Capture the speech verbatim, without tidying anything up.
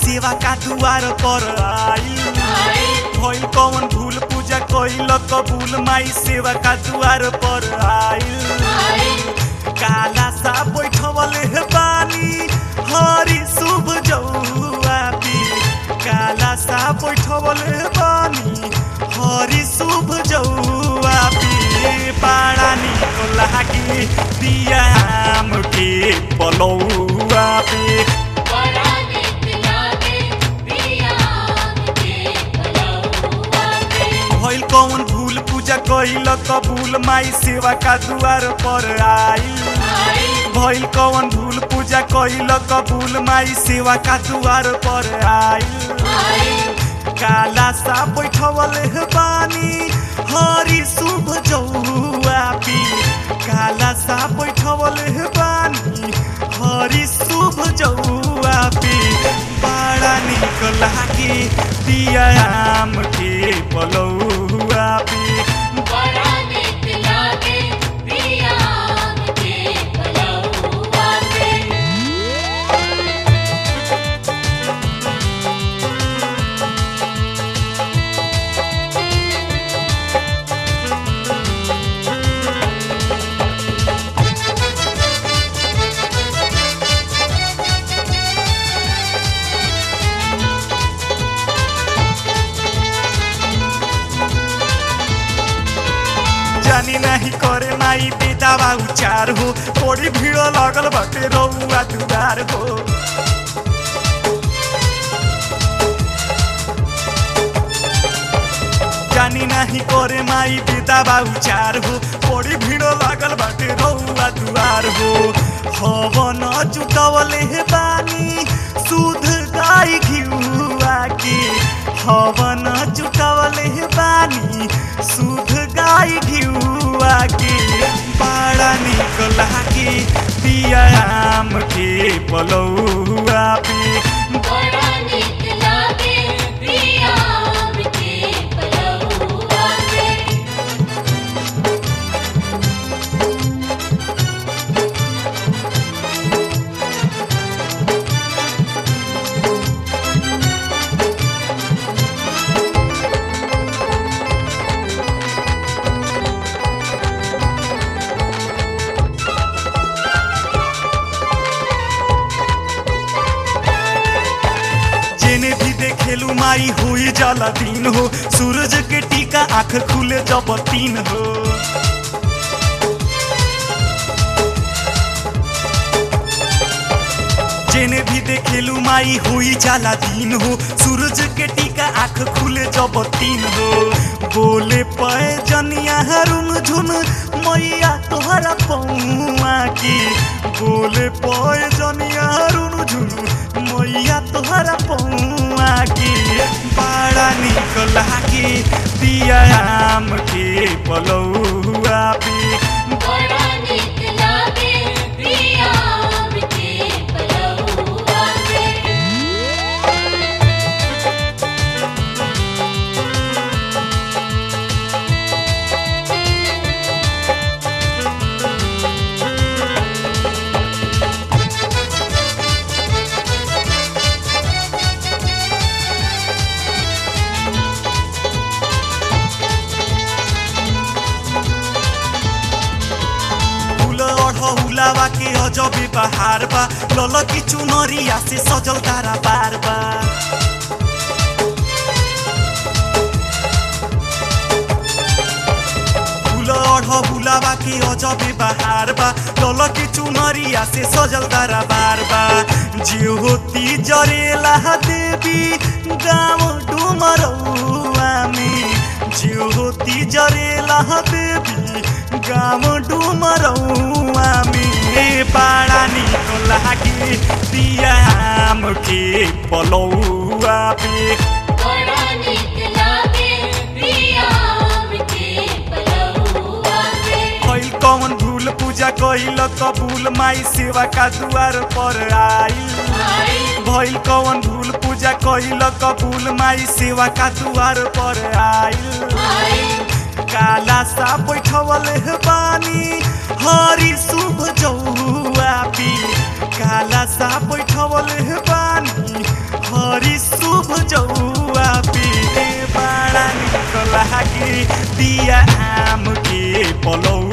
सेवा का दुआर पर आइल। भइल कौन भूल पूजा कइल कबूल माई सेवा का दुआर पर आइल। काला सा बैठवले हे बानी हरी शुभ जौआ पी। काला सा बैठवले हे बानी हरी शुभ जौआ पी। बड़ा निक लागी दिया आम के पलौआ पे। भइल कौन भूल पूजा कइल कबूल माई सेवा का दुआर पर आइल। भइल कौन भूल पूजा कइल कबूल माई सेवा का दुआर पर आइल। काला सा बैठवले हे बानी हरी शुभ जौआ पी। काला सा बैठवले हे बानी हरी शुभ जौआ पी। बड़ा निक लागी दिया आम के पलौआ पी। बड़ा निक लागे दिया आम के पलौआ पे। जानी नहीं करे माई बेदावा उचार हो। बड़ी भीड़ लगल बाटे रउआ दुआर हो। जानी नहीं करे माई बेदावा उचार हो। बड़ी भीड़ लागल बाटे रउआ दुआर हो। हवन जुटवले हे बानी सुध गाय घिउआ के। हवन जुटवले हे बानी सुध गाय घिउआ के। बड़ा निक लागी दिया आम के पलौआ पे। बड़ा निक लागे दिया आम के पलौआ पे। जेने भी देखेलू माई हुई जाला दिन हो। सूरज के टीका आँख खुले जब तीन हो। जेने भी देखेलू माई हुई जाला दिन हो। सूरज के टीका आँख खुले जब तीन हो। बोले पए जनिया रुन झुन मैया तोहरा पौआ की। बोले पए जनिया रुन झुन मैया तोहरा पौआ की। बड़ा निक लागी दिया आम के पलौआ पे। बड़ा निक लागे दिया आम के पलौआ पे। हुलावा के अजबे बहार बा। ललकी चुनरिया से सजल तारा बार बा। हुलावा के अजबे बहार बा। ललकी चुनरिया से सजल तारा बार बा। ज्योति जरेला देवी गाँव डुमरौआ में। ज्योति जरेला देवी गाँव डुमरौआ में। बड़ा निक लागी दिया आम के पलौआ पे। बड़ा निक लागे दिया आम के पलौआ पे। भइल कौन भूल पूजा कइल कबूल माई सेवा का दुआर पर आइल। भइल कौन भूल पूजा कइल कबूल माई सेवा का दुआर पर आइल। काला सा बैठवले हे बानी हरी शुभ जौआ पी। काला सा बैठवले हे बानी बड़ी शुभ जौआ पे बड़ा निक लागी दिया आम के पलौआ